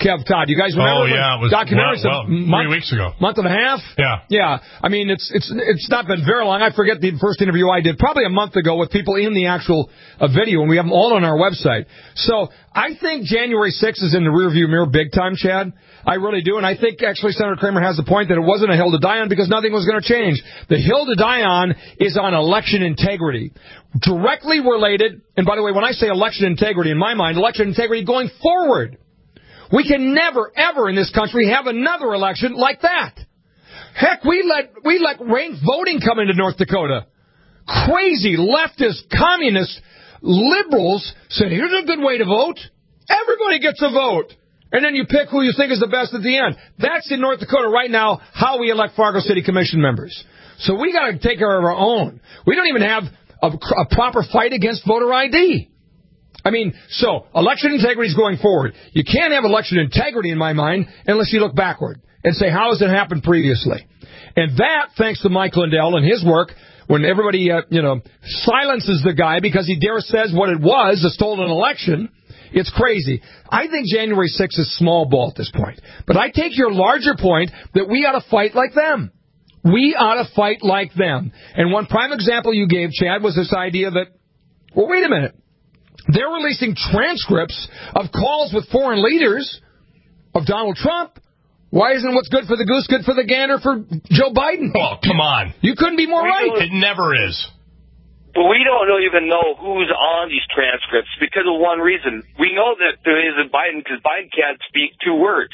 Kev Todd. You guys remember? Oh, yeah. It was documentary well, well, month, three weeks ago. Month and a half? Yeah. Yeah. I mean, it's it's it's not been very long. I forget the first interview I did, probably a month ago with people in the actual uh, video, and we have them all on our website. So I think January sixth is in the rearview mirror big time, Chad. I really do, and I think actually Senator Kramer has the point that it wasn't a hill to die on because nothing was going to change. The hill to die on is on election integrity. Directly related, and by the way, when I say election integrity, in my mind, election integrity going forward. We can never, ever in this country have another election like that. Heck, we let we let ranked voting come into North Dakota. Crazy leftist, communist liberals said, here's a good way to vote. Everybody gets a vote. And then you pick who you think is the best at the end. That's in North Dakota right now, how we elect Fargo City Commission members. So we got to take care of our own. We don't even have a, a proper fight against voter I D. I mean, so election integrity is going forward. You can't have election integrity, in my mind, unless you look backward and say, how has it happened previously? And that, thanks to Mike Lindell and his work, when everybody, uh, you know, silences the guy because he dare says what it was, a stolen election. It's crazy. I think January sixth is small ball at this point. But I take your larger point that we ought to fight like them. We ought to fight like them. And one prime example you gave, Chad, was this idea that, well, wait a minute. They're releasing transcripts of calls with foreign leaders of Donald Trump. Why isn't what's good for the goose good for the gander for Joe Biden? Oh, come on. You couldn't be more right. It never is. But we don't even know who's on these transcripts because of one reason. We know that there isn't Biden because Biden can't speak two words.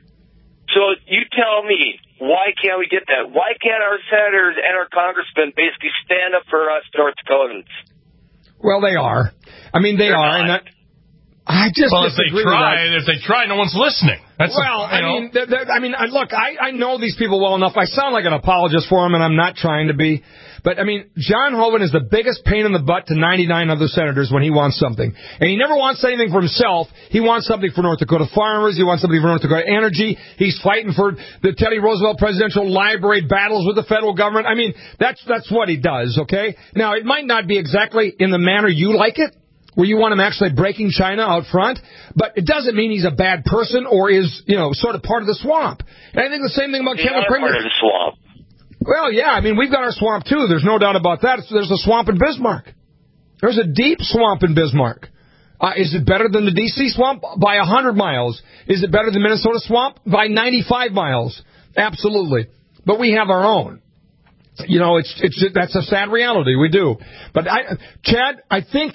So you tell me, why can't we get that? Why can't our senators and our congressmen basically stand up for us North Dakotans? Well, they are. I mean, they They're are. not. And I, I just well, if they disagree try, with that. if they try, no one's listening. That's well, a, I know. mean, they're, they're, I mean, I- look, I, I know these people well enough. I sound like an apologist for them, and I'm not trying to be. But, I mean, John Hoeven is the biggest pain in the butt to ninety-nine other senators when he wants something. And he never wants anything for himself. He wants something for North Dakota farmers. He wants something for North Dakota energy. He's fighting for the Teddy Roosevelt Presidential Library battles with the federal government. I mean, that's that's what he does, okay? Now, it might not be exactly in the manner you like it, where you want him actually breaking China out front, but it doesn't mean he's a bad person or is, you know, sort of part of the swamp. And I think the same thing about They Kevin are Kramer. part of the swamp. Well, yeah, I mean, we've got our swamp, too. There's no doubt about that. There's a swamp in Bismarck. There's a deep swamp in Bismarck. Uh, is it better than the D C swamp? By one hundred miles. Is it better than Minnesota swamp? By ninety-five miles. Absolutely. But we have our own. You know, it's it's that's a sad reality. We do. But, I, Chad, I think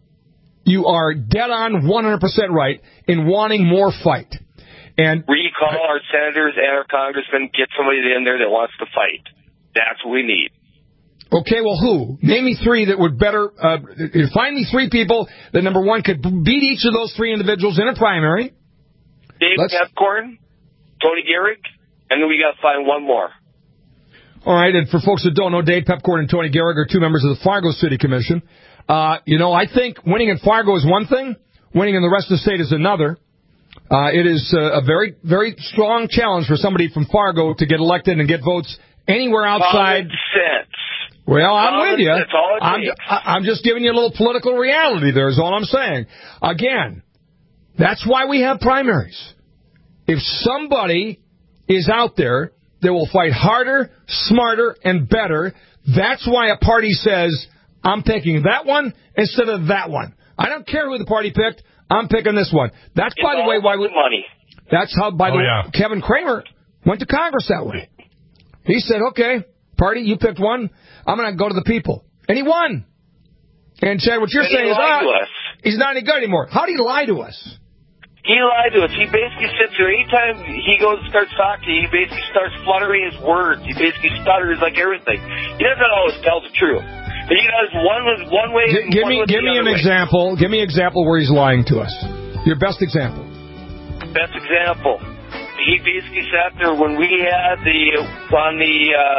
you are dead on one hundred percent right in wanting more fight. And recall our senators and our congressmen, get somebody in there that wants to fight. That's what we need. Okay, well, who? Name me three that would better, uh, find me three people that, number one, could beat each of those three individuals in a primary. Dave Let's... Pepcorn, Tony Gehrig, and then we got to find one more. All right, and for folks that don't know, Dave Pepcorn and Tony Gehrig are two members of the Fargo City Commission. Uh, you know, I think winning in Fargo is one thing, winning in the rest of the state is another. Uh, it is uh, a very, very strong challenge for somebody from Fargo to get elected and get votes anywhere outside. Common sense. Well, I'm Common with you. sense, all it I'm, takes. I'm just giving you a little political reality there is all I'm saying. Again, that's why we have primaries. If somebody is out there that will fight harder, smarter, and better, that's why a party says, I'm picking that one instead of that one. I don't care who the party picked. I'm picking this one. That's, It's by the way, why we... money. That's how, by the Oh, way, yeah. Kevin Kramer went to Congress that way. He said, okay, party, you picked one. I'm going to go to the people. And he won. And, Chad, what you're And he saying is, lied to ah, us. he's not any good anymore. How did he lie to us? He lied to us. He basically sits there. Anytime he goes and starts talking, he basically starts fluttering his words. He basically stutters like everything. He doesn't always tell the truth. But he does one with one way G- and give one me, with give the me other an way. example. Give me an example where he's lying to us. Your best example. Best example. He basically sat there when we had the on the.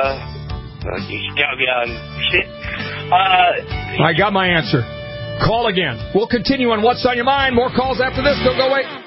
Uh, uh, you got me on shit. Uh, I got my answer. Call again. We'll continue on What's on Your Mind. More calls after this. Don't go away.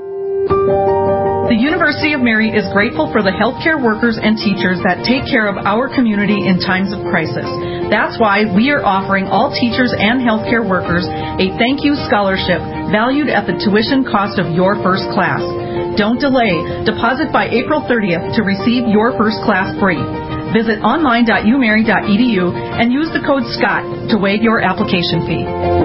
The University of Mary is grateful for the healthcare workers and teachers that take care of our community in times of crisis. That's why we are offering all teachers and healthcare workers a thank you scholarship valued at the tuition cost of your first class. Don't delay. Deposit by April thirtieth to receive your first class free. Visit online dot u mary dot e d u and use the code SCOTT to waive your application fee.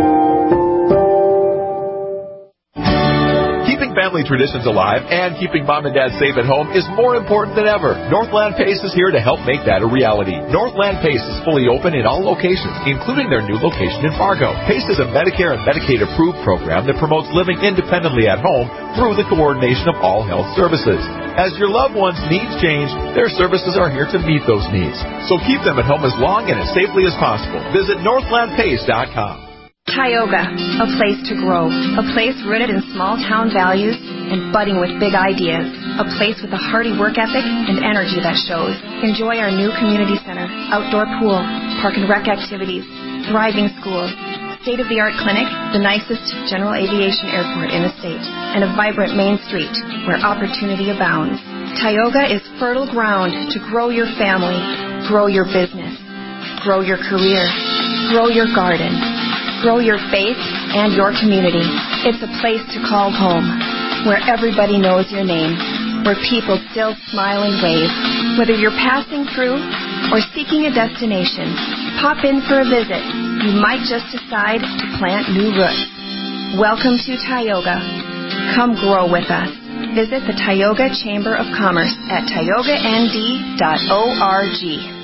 Keeping family traditions alive and keeping mom and dad safe at home is more important than ever. Northland Pace is here to help make that a reality. Northland Pace is fully open in all locations, including their new location in Fargo. Pace is a Medicare and Medicaid approved program that promotes living independently at home through the coordination of all health services. As your loved ones' needs change, their services are here to meet those needs. So keep them at home as long and as safely as possible. Visit northland pace dot com. Tioga, a place to grow, a place rooted in small-town values and budding with big ideas, a place with a hearty work ethic and energy that shows. Enjoy our new community center, outdoor pool, park and rec activities, thriving schools, state-of-the-art clinic, the nicest general aviation airport in the state, and a vibrant main street where opportunity abounds. Tioga is fertile ground to grow your family, grow your business, grow your career, grow your garden, grow your faith and your community. It's a place to call home, where everybody knows your name, where people still smile and wave. Whether you're passing through or seeking a destination, pop in for a visit. You might just decide to plant new roots. Welcome to Tioga. Come grow with us. Visit the Tioga Chamber of Commerce at tioga n d dot org.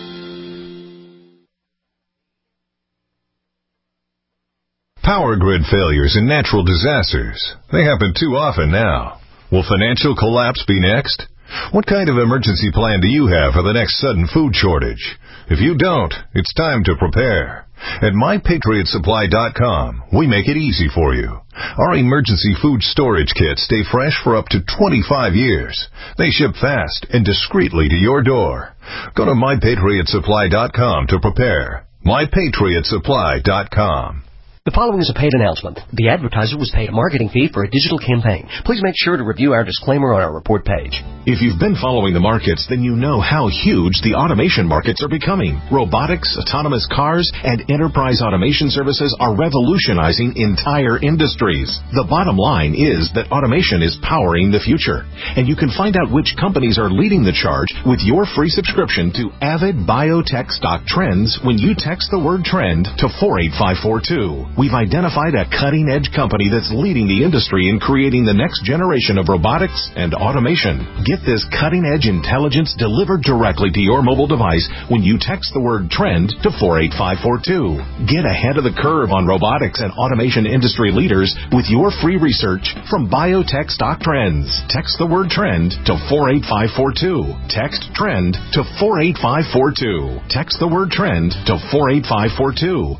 Power grid failures and natural disasters. They happen too often now. Will financial collapse be next? What kind of emergency plan do you have for the next sudden food shortage? If you don't, it's time to prepare. At my patriot supply dot com, we make it easy for you. Our emergency food storage kits stay fresh for up to twenty-five years. They ship fast and discreetly to your door. Go to my patriot supply dot com to prepare. my patriot supply dot com. The following is a paid announcement. The advertiser was paid a marketing fee for a digital campaign. Please make sure to review our disclaimer on our report page. If you've been following the markets, then you know how huge the automation markets are becoming. Robotics, autonomous cars, and enterprise automation services are revolutionizing entire industries. The bottom line is that automation is powering the future. And you can find out which companies are leading the charge with your free subscription to Avid Biotech Stock Trends when you text the word trend to four eight five four two. We've identified a cutting-edge company that's leading the industry in creating the next generation of robotics and automation. Get this cutting-edge intelligence delivered directly to your mobile device when you text the word trend to four eight five four two. Get ahead of the curve on robotics and automation industry leaders with your free research from Biotech Stock Trends. Text the word trend to four eight five four two. Text trend to four eight five four two. Text the word trend to four eight five four two.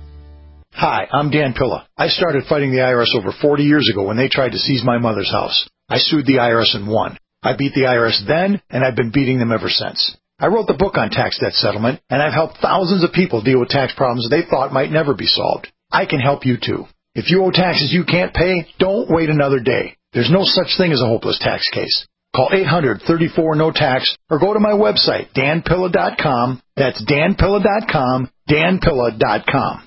Hi, I'm Dan Pilla. I started fighting the I R S over forty years ago when they tried to seize my mother's house. I sued the I R S and won. I beat the I R S then, and I've been beating them ever since. I wrote the book on tax debt settlement, and I've helped thousands of people deal with tax problems they thought might never be solved. I can help you too. If you owe taxes you can't pay, don't wait another day. There's no such thing as a hopeless tax case. Call eight hundred, thirty-four, no tax or go to my website, dan pilla dot com. That's dan pilla dot com, dan pilla dot com.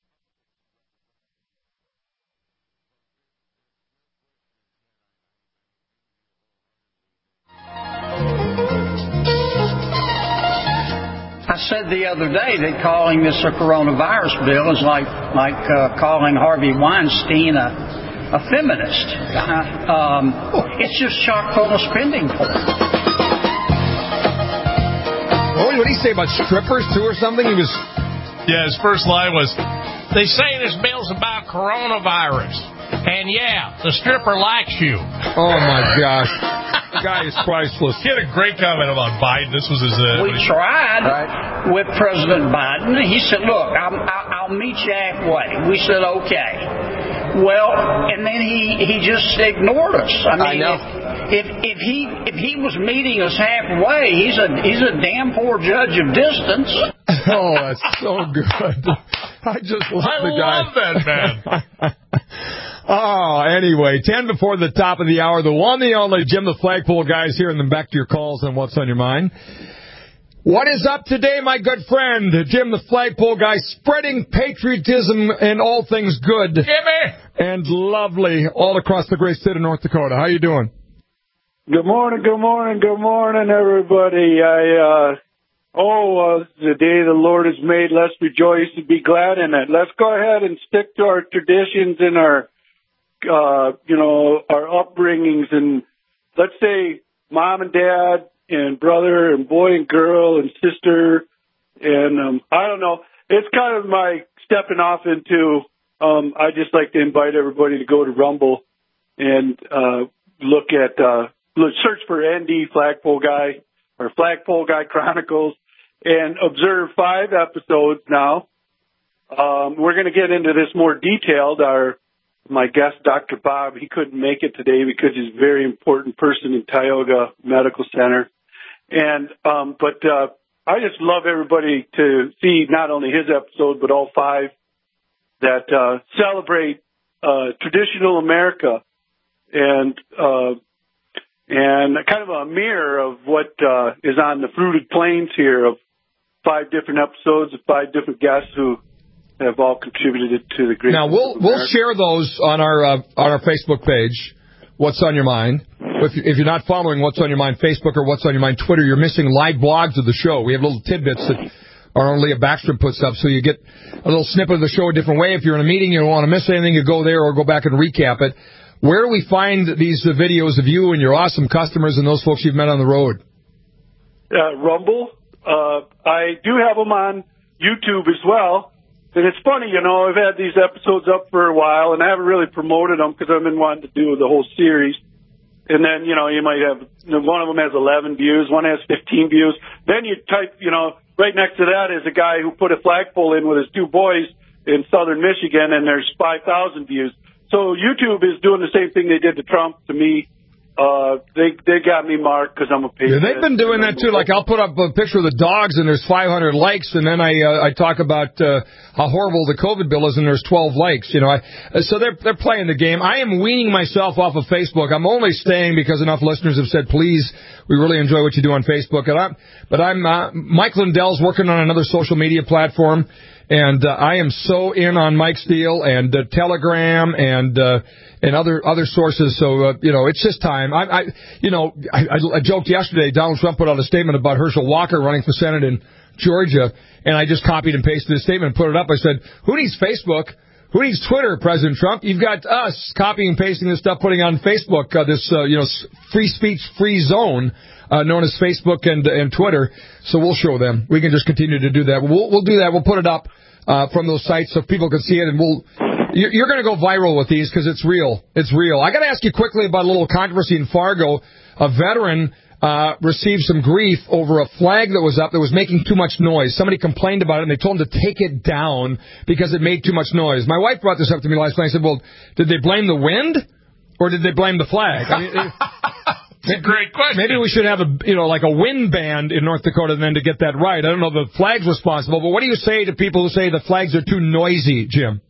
I said the other day that calling this a coronavirus bill is like like uh, calling Harvey Weinstein a, a feminist. Uh, um, it's just chock full of spending for it. What did he say about strippers too or something? He was. Yeah, his first line was, "They say this bill's about coronavirus, and yeah, the stripper likes you." Oh my gosh. The guy is priceless. He had a great comment about Biden. This was his... Uh, we tried right. with President Biden. He said, look, I'm, I'll meet you halfway. We said, okay. Well, and then he, he just ignored us. I mean, I if, if, if, he, if he was meeting us halfway, he's a, he's a damn poor judge of distance. Oh, that's so good. I just love I the guy. I love that man. Oh, anyway, ten before the top of the hour. The one, the only Jim the Flagpole guys here, and then back to your calls and what's on your mind. What is up today, my good friend, Jim the Flagpole guy, spreading patriotism and all things good Jimmy! and lovely all across the great state of North Dakota. How you doing? Good morning, good morning, good morning, everybody. I, uh, oh, uh, this is the day the Lord has made. Let's rejoice and be glad in it. Let's go ahead and stick to our traditions and our, uh, you know, our upbringings. And let's say mom and dad and brother and boy and girl and sister. And, um, I don't know. It's kind of my stepping off into, um, I just like to invite everybody to go to Rumble and, uh, look at, uh, search for N D Flagpole Guy or Flagpole Guy Chronicles and observe five episodes now. Um, we're going to get into this more detailed. Our my guest, Doctor Bob, he couldn't make it today because he's a very important person in Tioga Medical Center. And um, but uh, I just love everybody to see not only his episode but all five that uh, celebrate uh, traditional America and. Uh, And kind of a mirror of what uh, is on the fruited plains here of five different episodes of five different guests who have all contributed to the great. Now we'll we'll share those on our uh, on our Facebook page. What's on your mind? If, if you're not following What's on Your Mind Facebook or What's on Your Mind Twitter, you're missing live blogs of the show. We have little tidbits that our own Leah Backstrom puts up, so you get a little snippet of the show a different way. If you're in a meeting, you don't want to miss anything, you go there or go back and recap it. Where do we find these uh, videos of you and your awesome customers and those folks you've met on the road? Uh, Rumble. Uh, I do have them on YouTube as well. And it's funny, you know, I've had these episodes up for a while, and I haven't really promoted them because I've been wanting to do the whole series. And then, you know, you might have, one of them has eleven views, one has fifteen views. Then you type, you know, right next to that is a guy who put a flagpole in with his two boys in southern Michigan, and there's five thousand views. So YouTube is doing the same thing they did to Trump to me. Uh, they they got me marked because I'm a patriot. Yeah, they've been doing that too. Like I'll put up a picture of the dogs and there's five hundred likes, and then I uh, I talk about uh, how horrible the COVID bill is, and there's twelve likes. You know, I, so they're they're playing the game. I am weaning myself off of Facebook. I'm only staying because enough listeners have said, please, we really enjoy what you do on Facebook. And I'm, but I'm uh, Mike Lindell's working on another social media platform. And uh, I am so in on Mike Steele and uh, Telegram and uh, and other other sources. So uh, you know, it's just time. I, I you know, I, I joked yesterday. Donald Trump put out a statement about Herschel Walker running for Senate in Georgia, and I just copied and pasted his statement and put it up. I said, "Who needs Facebook? Who needs Twitter, President Trump? You've got us copying and pasting this stuff, putting on Facebook. Uh, this uh, you know, free speech, free zone." Uh, known as Facebook and and Twitter, so we'll show them. We can just continue to do that. We'll we'll do that. We'll put it up uh, from those sites so people can see it, and we'll. You're, you're going to go viral with these because it's real. It's real. I got to ask you quickly about a little controversy in Fargo. A veteran uh, received some grief over a flag that was up that was making too much noise. Somebody complained about it, and they told him to take it down because it made too much noise. My wife brought this up to me last night. I said, "Well, did they blame the wind, or did they blame the flag?" I mean, it, It's a great question. Maybe we should have a, you know, like a wind band in North Dakota then to get that right. I don't know if the flag's responsible, but what do you say to people who say the flags are too noisy, Jim?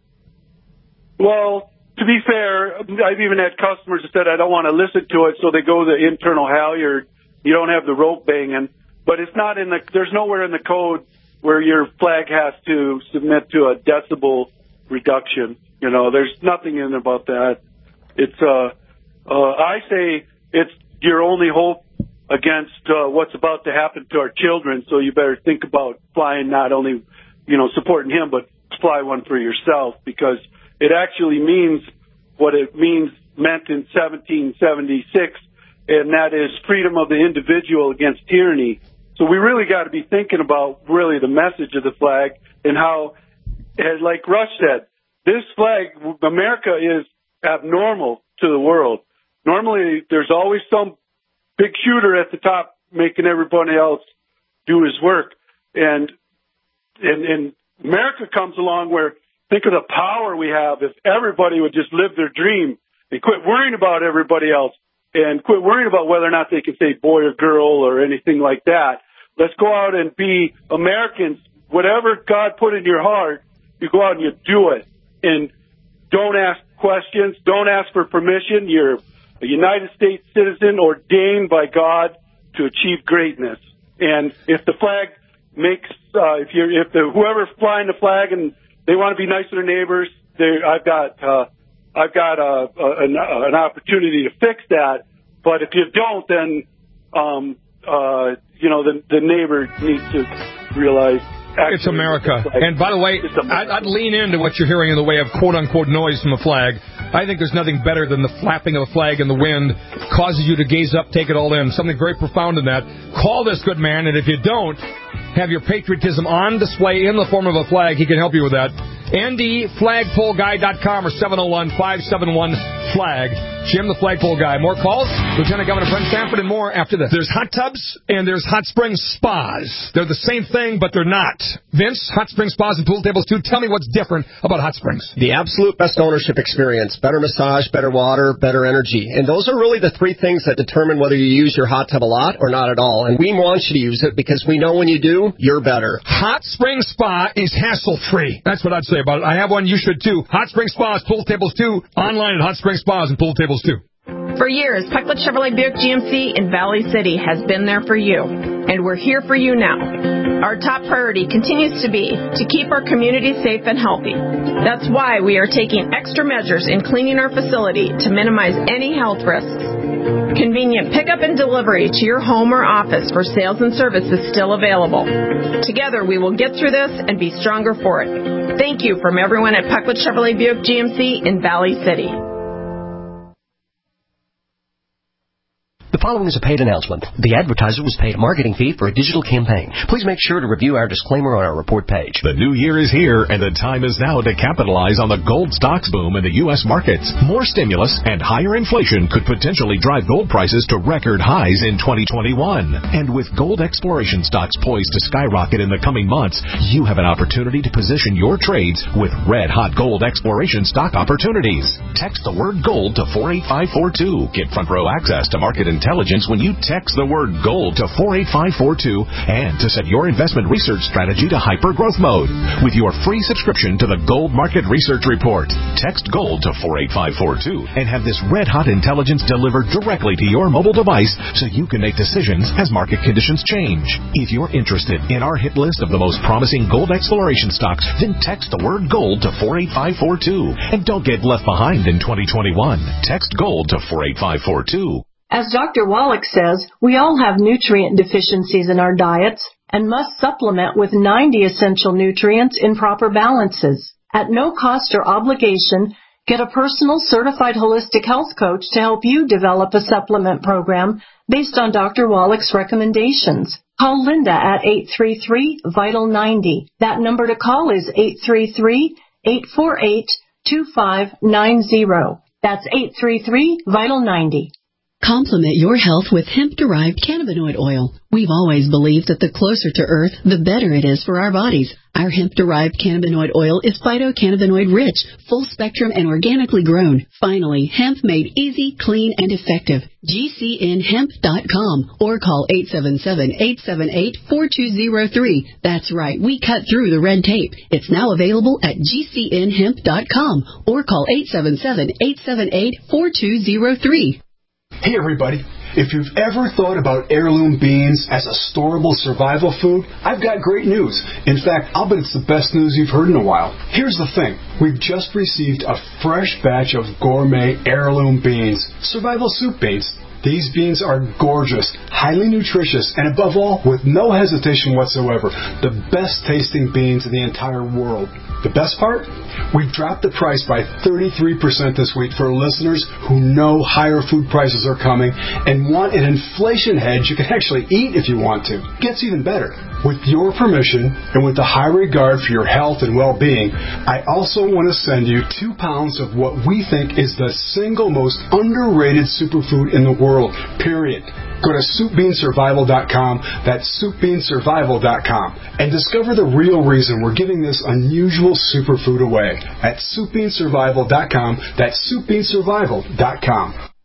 Well, to be fair, I've even had customers that said I don't want to listen to it, so they go the internal halyard. You don't have the rope banging, but it's not in the. There's nowhere in the code where your flag has to submit to a decibel reduction. You know, there's nothing in there about that. It's. Uh, uh, I say it's your only hope against uh, what's about to happen to our children. So you better think about flying, not only, you know, supporting him, but fly one for yourself, because it actually means what it means meant in seventeen seventy-six, and that is freedom of the individual against tyranny. So we really got to be thinking about really the message of the flag and how, as like Rush said, this flag, America is abnormal to the world. Normally, there's always some big shooter at the top making everybody else do his work. And, and, and America comes along where, think of the power we have if everybody would just live their dream and quit worrying about everybody else and quit worrying about whether or not they can say boy or girl or anything like that. Let's go out and be Americans. Whatever God put in your heart, you go out and you do it. And don't ask questions. Don't ask for permission. You're a United States citizen ordained by God to achieve greatness. And if the flag makes, uh, if you're, if the whoever's flying the flag and they want to be nice to their neighbors, they, I've got, uh, I've got uh, an, an opportunity to fix that. but if you don't, then um, uh, you know the the neighbor needs to realize. It's America. And by the way, I'd, I'd lean into what you're hearing in the way of quote-unquote noise from a flag. I think there's nothing better than the flapping of a flag in the wind causes you to gaze up, take it all in. Something very profound in that. Call this good man, and if you don't have your patriotism on display in the form of a flag, he can help you with that. N D flagpole guy dot com or seven oh one, five seven one, flag. Jim, the flagpole guy. More calls? Lieutenant Governor Brent Sanford and more after this. There's hot tubs and there's hot spring spas. They're the same thing, but they're not. Vince, hot spring spas and pool tables too. Tell me what's different about hot springs. The absolute best ownership experience. Better massage, better water, better energy. And those are really the three things that determine whether you use your hot tub a lot or not at all. And we want you to use it because we know when you do, you're better. Hot spring spa is hassle-free. That's what I'd say about it. I have one. You should too. Hot spring spas, pool tables too. Online at Hot Spring Spas and Pool Tables too. For years, Pecklet Chevrolet Buick G M C in Valley City has been there for you, and we're here for you now. Our top priority continues to be to keep our community safe and healthy. That's why we are taking extra measures in cleaning our facility to minimize any health risks. Convenient pickup and delivery to your home or office for sales and service is still available. Together, we will get through this and be stronger for it. Thank you from everyone at Pecklet Chevrolet Buick G M C in Valley City. The following is a paid announcement. The advertiser was paid a marketing fee for a digital campaign. Please make sure to review our disclaimer on our report page. The new year is here, and the time is now to capitalize on the gold stocks boom in the U S markets. More stimulus and higher inflation could potentially drive gold prices to record highs in twenty twenty-one. And with gold exploration stocks poised to skyrocket in the coming months, you have an opportunity to position your trades with red-hot gold exploration stock opportunities. Text the word gold to four eight five four two. Get front-row access to market intelligence intelligence when you text the word gold to four eight five four two and to set your investment research strategy to hyper-growth mode with your free subscription to the Gold Market Research Report. Text GOLD to four eight five four two and have this red-hot intelligence delivered directly to your mobile device so you can make decisions as market conditions change. If you're interested in our hit list of the most promising gold exploration stocks, then text the word GOLD to four eight five four two and don't get left behind in twenty twenty-one. Text GOLD to four eight five four two. As Doctor Wallach says, we all have nutrient deficiencies in our diets and must supplement with ninety essential nutrients in proper balances. At no cost or obligation, get a personal certified holistic health coach to help you develop a supplement program based on Doctor Wallach's recommendations. Call Linda at eight three three, VITAL ninety. That number to call is eight three three, eight four eight, two five nine zero. That's eight three three, VITAL ninety. Complement your health with hemp-derived cannabinoid oil. We've always believed that the closer to Earth, the better it is for our bodies. Our hemp-derived cannabinoid oil is phytocannabinoid-rich, full-spectrum, and organically grown. Finally, hemp made easy, clean, and effective. G C N hemp dot com or call eight seven seven, eight seven eight, four two zero three. That's right, we cut through the red tape. It's now available at G C N hemp dot com or call eight seven seven, eight seven eight, four two zero three. Hey everybody, if you've ever thought about heirloom beans as a storable survival food, I've got great news. In fact, I'll bet it's the best news you've heard in a while. Here's the thing. We've just received a fresh batch of gourmet heirloom beans, survival soup beans. These beans are gorgeous, highly nutritious, and above all, with no hesitation whatsoever, the best tasting beans in the entire world. The best part? We've dropped the price by thirty-three percent this week for listeners who know higher food prices are coming and want an inflation hedge you can actually eat if you want to. Gets even better. With your permission and with the high regard for your health and well-being, I also want to send you two pounds of what we think is the single most underrated superfood in the world, period. Go to soup bean survival dot com, that's soup bean survival dot com, and discover the real reason we're giving this unusual superfood away at soup bean survival dot com, that's soup bean survival dot com.